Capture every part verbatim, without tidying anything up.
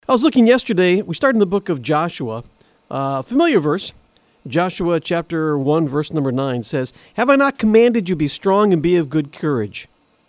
I was looking yesterday, we started in the book of Joshua, uh, familiar verse. Joshua chapter one, verse number nine says, "Have I not commanded you, be strong and be of good courage?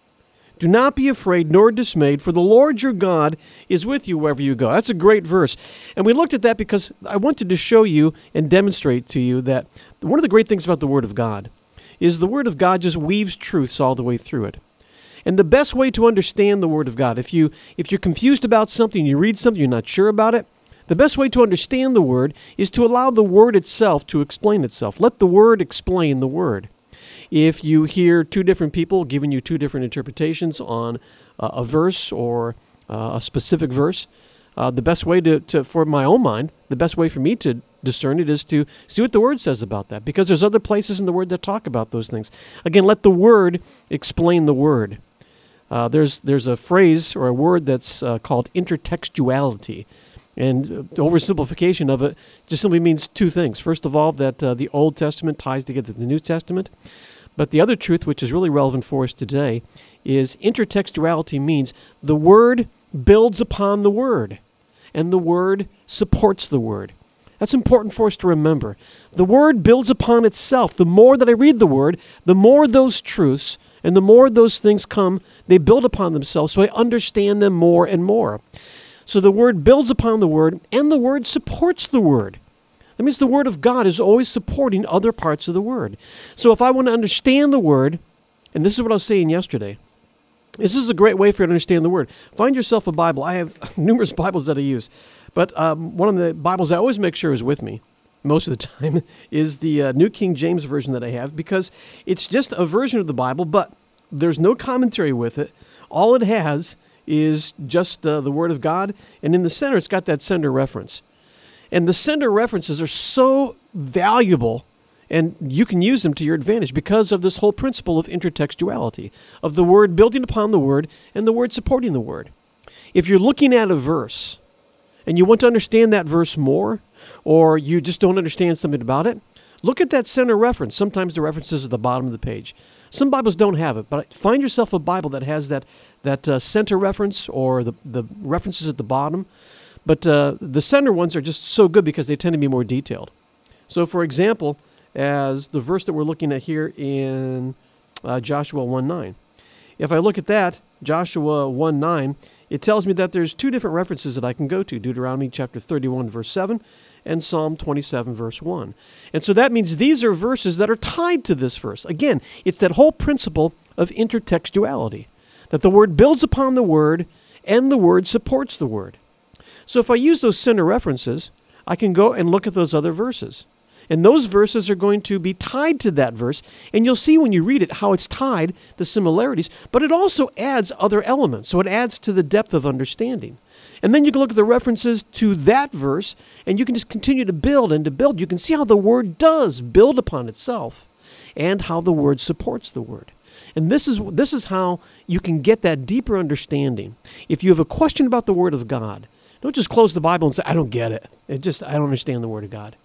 Do not be afraid nor dismayed, for the Lord your God is with you wherever you go." That's a great verse. And we looked at that because I wanted to show you and demonstrate to you that one of the great things about the Word of God is the Word of God just weaves truths all the way through it. And the best way to understand the Word of God, if, you, if you're confused about something, you read something, you're not sure about it, the best way to understand the Word is to allow the Word itself to explain itself. Let the Word explain the Word. If you hear two different people giving you two different interpretations on uh, a verse or uh, a specific verse, uh, the best way to, to, for my own mind, the best way for me to discern it is to see what the Word says about that, because there's other places in the Word that talk about those things. Again, let the Word explain the Word. Uh, there's there's a phrase or a word that's uh, called intertextuality. And the oversimplification of it just simply means two things. First of all, that uh, the Old Testament ties together the New Testament. But the other truth, which is really relevant for us today, is intertextuality means the Word builds upon the Word, and the Word supports the Word. That's important for us to remember. The Word builds upon itself. The more that I read the Word, the more those truths and the more those things come, they build upon themselves, so I understand them more and more. So the Word builds upon the Word, and the Word supports the Word. That means the Word of God is always supporting other parts of the Word. So if I want to understand the Word, and this is what I was saying yesterday, this is a great way for you to understand the Word. Find yourself a Bible. I have numerous Bibles that I use, but um, one of the Bibles I always make sure is with me most of the time is the uh, New King James Version that I have, because it's just a version of the Bible, but there's no commentary with it. All it has is just uh, the Word of God, and in the center it's got that sender reference. And the sender references are so valuable, and you can use them to your advantage because of this whole principle of intertextuality, of the Word building upon the Word and the Word supporting the Word. If you're looking at a verse and you want to understand that verse more, or you just don't understand something about it, look at that center reference. Sometimes the reference is at the bottom of the page. Some Bibles don't have it, but find yourself a Bible that has that that uh, center reference or the, the references at the bottom. But uh, the center ones are just so good because they tend to be more detailed. So, for example, as the verse that we're looking at here in uh, Joshua one nine, if I look at that, Joshua one nine, it tells me that there's two different references that I can go to, Deuteronomy chapter thirty-one, verse seven, and Psalm twenty-seven, verse one. And so that means these are verses that are tied to this verse. Again, it's that whole principle of intertextuality, that the Word builds upon the Word and the Word supports the Word. So if I use those center references, I can go and look at those other verses. And those verses are going to be tied to that verse, and you'll see when you read it how it's tied, the similarities, but it also adds other elements, so it adds to the depth of understanding. And then you can look at the references to that verse, and you can just continue to build and to build. You can see how the Word does build upon itself, and how the Word supports the Word. And this is this is how you can get that deeper understanding. If you have a question about the Word of God, don't just close the Bible and say, "I don't get it. It just I don't understand the Word of God."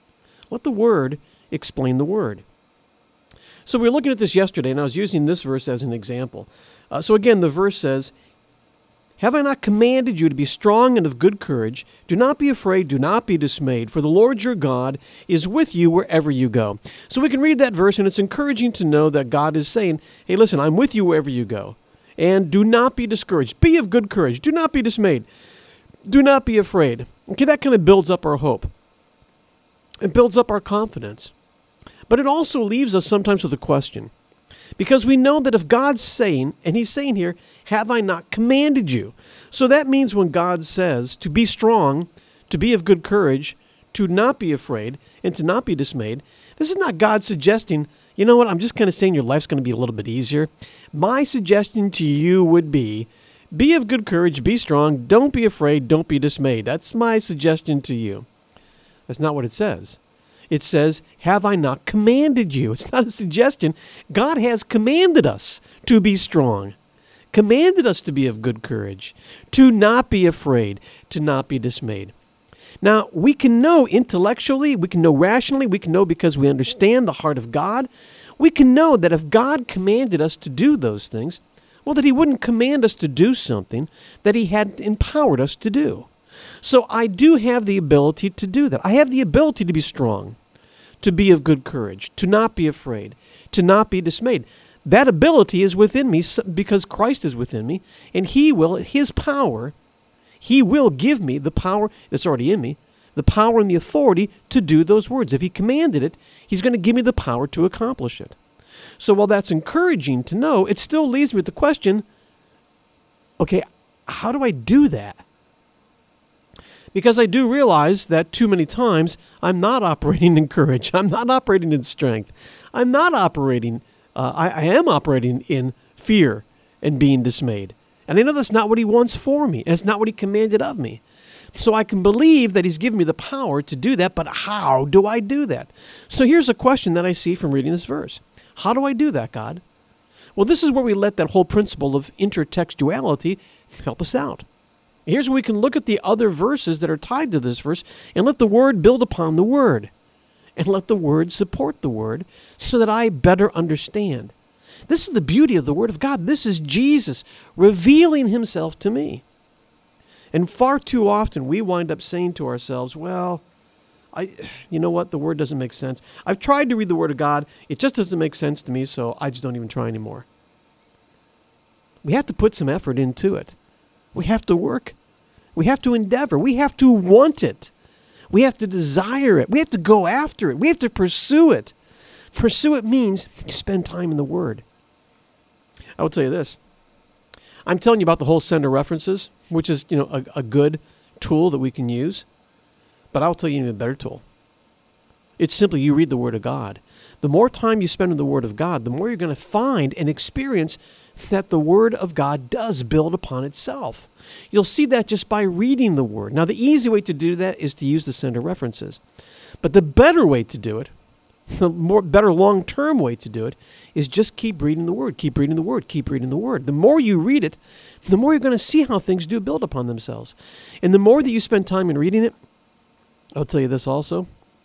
Let the Word explain the Word. So we were looking at this yesterday, and I was using this verse as an example. Uh, so again, the verse says, "Have I not commanded you to be strong and of good courage? Do not be afraid, do not be dismayed, for the Lord your God is with you wherever you go." So we can read that verse, and it's encouraging to know that God is saying, hey, listen, I'm with you wherever you go. And do not be discouraged. Be of good courage. Do not be dismayed. Do not be afraid. Okay, that kind of builds up our hope. It builds up our confidence. But it also leaves us sometimes with a question. Because we know that if God's saying, and He's saying here, "Have I not commanded you?" So that means when God says to be strong, to be of good courage, to not be afraid, and to not be dismayed, this is not God suggesting, you know what, I'm just kind of saying your life's going to be a little bit easier. My suggestion to you would be, be of good courage, be strong, don't be afraid, don't be dismayed. That's my suggestion to you. That's not what it says. It says, "Have I not commanded you?" It's not a suggestion. God has commanded us to be strong, commanded us to be of good courage, to not be afraid, to not be dismayed. Now, we can know intellectually, we can know rationally, we can know because we understand the heart of God. We can know that if God commanded us to do those things, well, that He wouldn't command us to do something that He hadn't empowered us to do. So I do have the ability to do that. I have the ability to be strong, to be of good courage, to not be afraid, to not be dismayed. That ability is within me because Christ is within me, and He will, His power, He will give me the power that's already in me, the power and the authority to do those words. If He commanded it, He's going to give me the power to accomplish it. So while that's encouraging to know, it still leaves me with the question, okay, how do I do that? Because I do realize that too many times I'm not operating in courage. I'm not operating in strength. I'm not operating, uh, I, I am operating in fear and being dismayed. And I know that's not what He wants for me, and it's not what He commanded of me. So I can believe that He's given me the power to do that, but how do I do that? So here's a question that I see from reading this verse. How do I do that, God? Well, this is where we let that whole principle of intertextuality help us out. Here's where we can look at the other verses that are tied to this verse and let the Word build upon the Word and let the Word support the Word so that I better understand. This is the beauty of the Word of God. This is Jesus revealing Himself to me. And far too often we wind up saying to ourselves, well, I, you know what, the Word doesn't make sense. I've tried to read the Word of God. It just doesn't make sense to me, so I just don't even try anymore. We have to put some effort into it. We have to work. We have to endeavor. We have to want it. We have to desire it. We have to go after it. We have to pursue it. Pursue it means you spend time in the Word. I will tell you this. I'm telling you about the whole sender references, which is, you know, a, a good tool that we can use. But I'll tell you an even better tool. It's simply you read the Word of God. The more time you spend in the Word of God, the more you're going to find and experience that the Word of God does build upon itself. You'll see that just by reading the Word. Now, the easy way to do that is to use the sender references. But the better way to do it, the more better long-term way to do it, is just keep reading the Word, keep reading the Word, keep reading the Word. The more you read it, the more you're going to see how things do build upon themselves. And the more that you spend time in reading it, I'll tell you this also,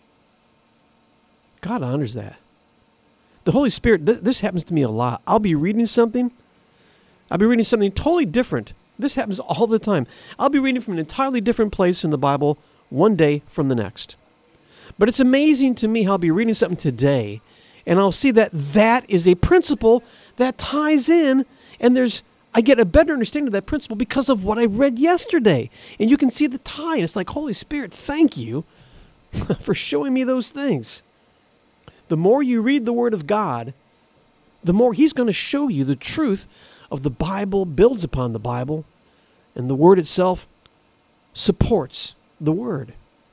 God honors that. The Holy Spirit, th- this happens to me a lot. I'll be reading something. I'll be reading something totally different. This happens all the time. I'll be reading from an entirely different place in the Bible one day from the next. But it's amazing to me how I'll be reading something today, and I'll see that that is a principle that ties in, and there's I get a better understanding of that principle because of what I read yesterday. And you can see the tie. And it's like, Holy Spirit, thank you for showing me those things. The more you read the Word of God, the more He's going to show you the truth of the Bible, builds upon the Bible, and the Word itself supports the Word.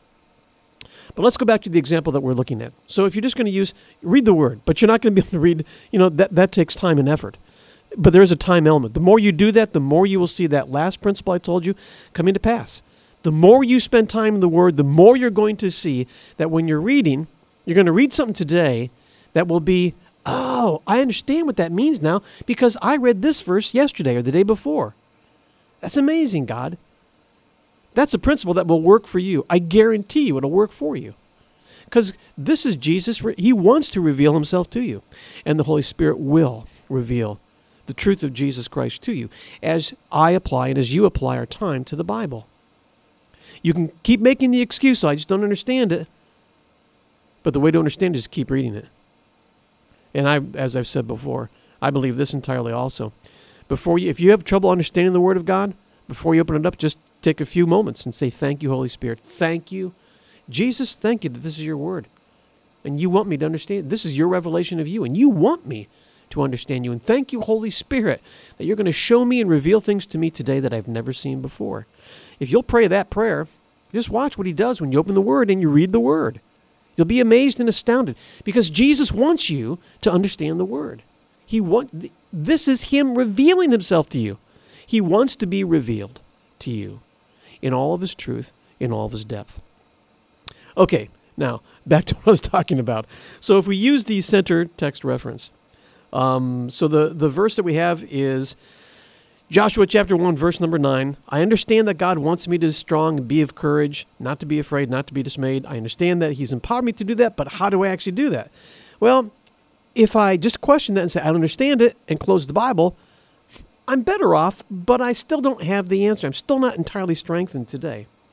But let's go back to the example that we're looking at. So if you're just going to use, read the Word, but you're not going to be able to read, you know, that, that takes time and effort. But there is a time element. The more you do that, the more you will see that last principle I told you coming to pass. The more you spend time in the Word, the more you're going to see that when you're reading, you're going to read something today that will be, oh, I understand what that means now because I read this verse yesterday or the day before. That's amazing, God. That's a principle that will work for you. I guarantee you it'll work for you. Because this is Jesus. He wants to reveal Himself to you. And the Holy Spirit will reveal the truth of Jesus Christ to you as I apply and as you apply our time to the Bible. You can keep making the excuse, I just don't understand it. But the way to understand it is keep reading it. And I, as I've said before, I believe this entirely also. Before you, if you have trouble understanding the Word of God, before you open it up, just take a few moments and say, thank you, Holy Spirit. Thank you. Jesus, thank you that this is your Word. And you want me to understand. This is your revelation of you. And you want me to understand you. And thank you, Holy Spirit, that you're going to show me and reveal things to me today that I've never seen before. If you'll pray that prayer, just watch what He does when you open the Word and you read the Word. You'll be amazed and astounded because Jesus wants you to understand the Word. He want, this is Him revealing Himself to you. He wants to be revealed to you in all of His truth, in all of His depth. Okay, now back to what I was talking about. So if we use the center text reference, Um, so the, the verse that we have is Joshua chapter one, verse number nine. I understand that God wants me to be strong and be of courage, not to be afraid, not to be dismayed. I understand that He's empowered me to do that, but how do I actually do that? Well, if I just question that and say, I don't understand it, and close the Bible, I'm better off, but I still don't have the answer. I'm still not entirely strengthened today.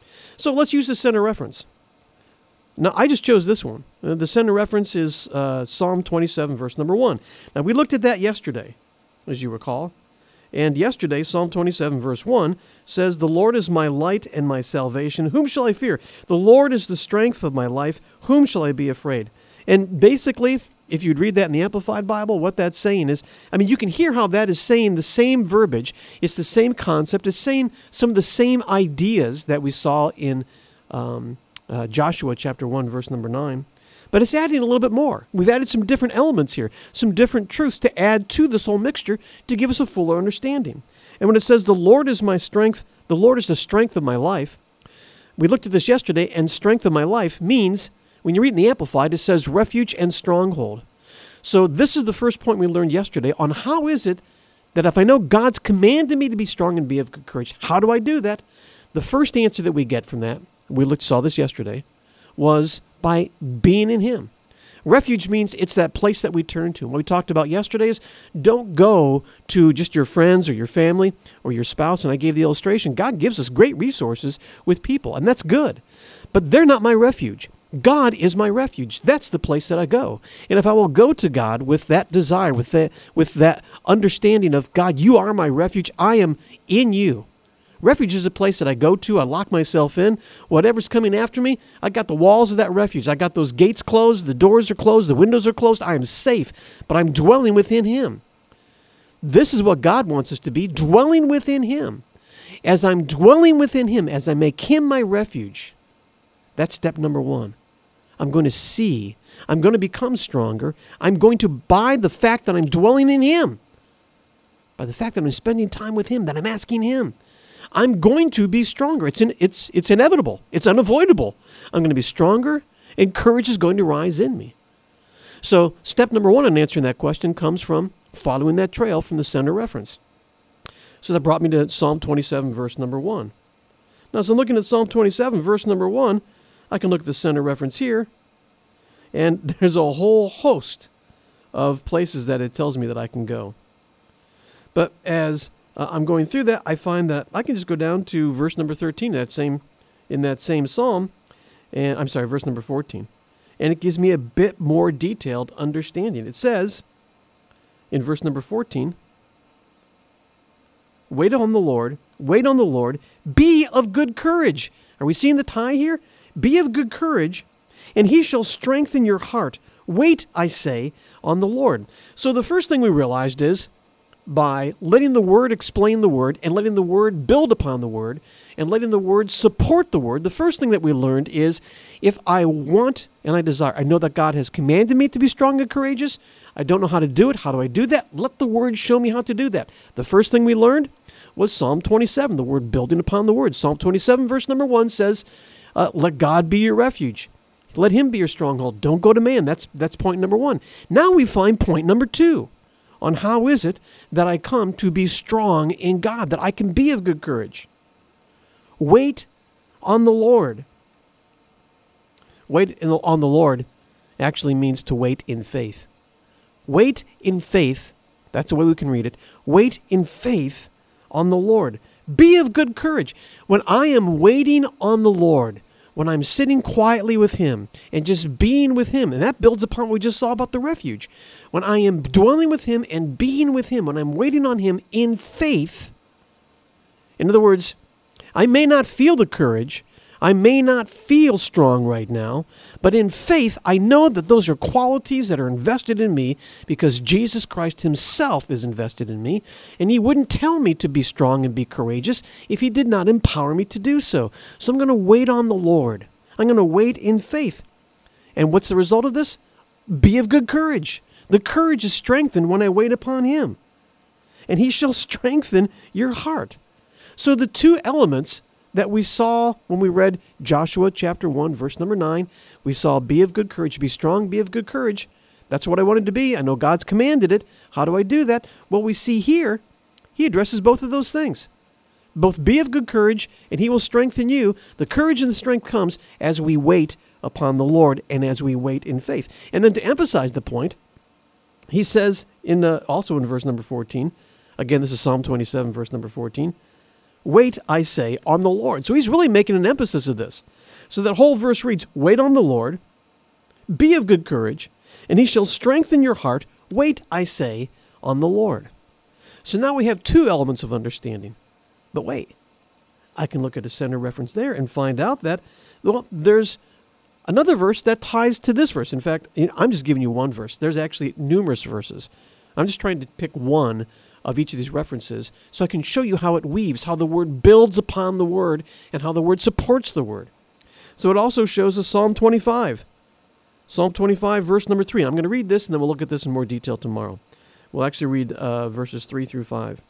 So let's use the center reference. Now, I just chose this one. Uh, the center reference is uh, Psalm twenty-seven, verse number one. Now, we looked at that yesterday, as you recall. And yesterday, Psalm twenty-seven, verse one says, "The Lord is my light and my salvation. Whom shall I fear? The Lord is the strength of my life. Whom shall I be afraid?" And basically, if you'd read that in the Amplified Bible, what that's saying is, I mean, you can hear how that is saying the same verbiage. It's the same concept. It's saying some of the same ideas that we saw in um, uh, Joshua chapter one, verse number nine. But it's adding a little bit more. We've added some different elements here, some different truths to add to this whole mixture to give us a fuller understanding. And when it says, "The Lord is my strength, the Lord is the strength of my life," we looked at this yesterday, and strength of my life means, when you read in the Amplified, it says refuge and stronghold. So this is the first point we learned yesterday on how is it that if I know God's commanded me to be strong and be of good courage, how do I do that? The first answer that we get from that, we looked, saw this yesterday, was by being in Him. Refuge means it's that place that we turn to. What we talked about yesterday is don't go to just your friends or your family or your spouse, and I gave the illustration. God gives us great resources with people, and that's good. But they're not my refuge. God is my refuge. That's the place that I go. And if I will go to God with that desire, with that, with that understanding of, God, you are my refuge, I am in you. Refuge is a place that I go to. I lock myself in. Whatever's coming after me, I got the walls of that refuge. I got those gates closed. The doors are closed. The windows are closed. I am safe, but I'm dwelling within Him. This is what God wants us to be, dwelling within Him. As I'm dwelling within Him, as I make Him my refuge, that's step number one. I'm going to see. I'm going to become stronger. I'm going to, by the fact that I'm dwelling in Him, by the fact that I'm spending time with Him, that I'm asking Him, I'm going to be stronger. It's in, it's it's inevitable. It's unavoidable. I'm going to be stronger, and courage is going to rise in me. So step number one in answering that question comes from following that trail from the center reference. So that brought me to Psalm twenty-seven, verse number one. Now, as I'm looking at Psalm twenty-seven, verse number one, I can look at the center reference here, and there's a whole host of places that it tells me that I can go. But as Uh, I'm going through that, I find that I can just go down to verse number thirteen that same, in that same psalm, and I'm sorry, verse number fourteen. And it gives me a bit more detailed understanding. It says, in verse number fourteen, "Wait on the Lord, wait on the Lord, be of good courage." Are we seeing the tie here? Be of good courage, and He shall strengthen your heart. Wait, I say, on the Lord. So the first thing we realized is, by letting the Word explain the Word and letting the Word build upon the Word and letting the Word support the Word, the first thing that we learned is if I want and I desire, I know that God has commanded me to be strong and courageous. I don't know how to do it. How do I do that? Let the Word show me how to do that. The first thing we learned was Psalm twenty-seven, the Word building upon the Word. Psalm twenty-seven, verse number one says, uh, let God be your refuge. Let Him be your stronghold. Don't go to man. That's, that's point number one. Now we find point number two. On how is it that I come to be strong in God, that I can be of good courage. Wait on the Lord. Wait on the Lord actually means to wait in faith. Wait in faith, that's the way we can read it. Wait in faith on the Lord. Be of good courage. When I am waiting on the Lord, when I'm sitting quietly with Him and just being with Him, and that builds upon what we just saw about the refuge. When I am dwelling with Him and being with Him, when I'm waiting on Him in faith, in other words, I may not feel the courage, I may not feel strong right now, but in faith, I know that those are qualities that are invested in me because Jesus Christ Himself is invested in me, and He wouldn't tell me to be strong and be courageous if He did not empower me to do so. So I'm going to wait on the Lord. I'm going to wait in faith. And what's the result of this? Be of good courage. The courage is strengthened when I wait upon Him, and He shall strengthen your heart. So the two elements that we saw when we read Joshua chapter one, verse number nine. We saw be of good courage, be strong, be of good courage. That's what I wanted to be. I know God's commanded it. How do I do that? Well, we see here, He addresses both of those things. Both be of good courage, and He will strengthen you. The courage and the strength comes as we wait upon the Lord and as we wait in faith. And then to emphasize the point, He says in uh, also in verse number fourteen, again, this is Psalm twenty-seven, verse number fourteen, Wait, I say, on the Lord. So he's really making an emphasis of this. So that whole verse reads, wait on the Lord, be of good courage, and he shall strengthen your heart. Wait, I say, on the Lord. So now we have two elements of understanding. But wait, I can look at a center reference there and find out that, well, there's another verse that ties to this verse. In fact, I'm just giving you one verse. There's actually numerous verses. I'm just trying to pick one of each of these references so I can show you how it weaves, how the word builds upon the word, and how the word supports the word. So it also shows us Psalm twenty-five. Psalm twenty-five, verse number three. I'm going to read this, and then we'll look at this in more detail tomorrow. We'll actually read uh, verses three through five.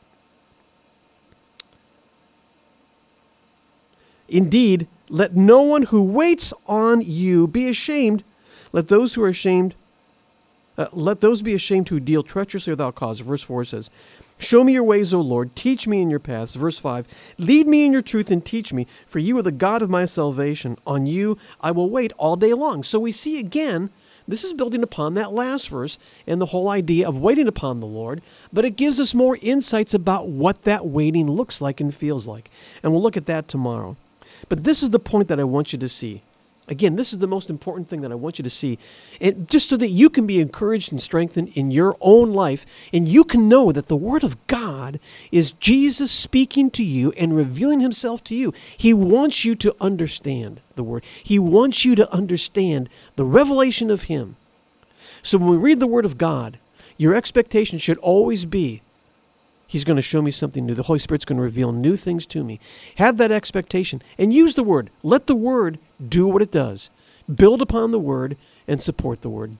Indeed, let no one who waits on you be ashamed. Let those who are ashamed, uh, let those be ashamed who deal treacherously without cause. Verse four says, show me your ways, O Lord. Teach me in your paths. Verse five, lead me in your truth and teach me, for you are the God of my salvation. On you I will wait all day long. So we see again, this is building upon that last verse and the whole idea of waiting upon the Lord, but it gives us more insights about what that waiting looks like and feels like. And we'll look at that tomorrow. But this is the point that I want you to see. Again, this is the most important thing that I want you to see, and just so that you can be encouraged and strengthened in your own life, and you can know that the Word of God is Jesus speaking to you and revealing himself to you. He wants you to understand the Word. He wants you to understand the revelation of him. So when we read the Word of God, your expectation should always be, he's going to show me something new. The Holy Spirit's going to reveal new things to me. Have that expectation and use the Word. Let the Word do what it does. Build upon the Word and support the Word.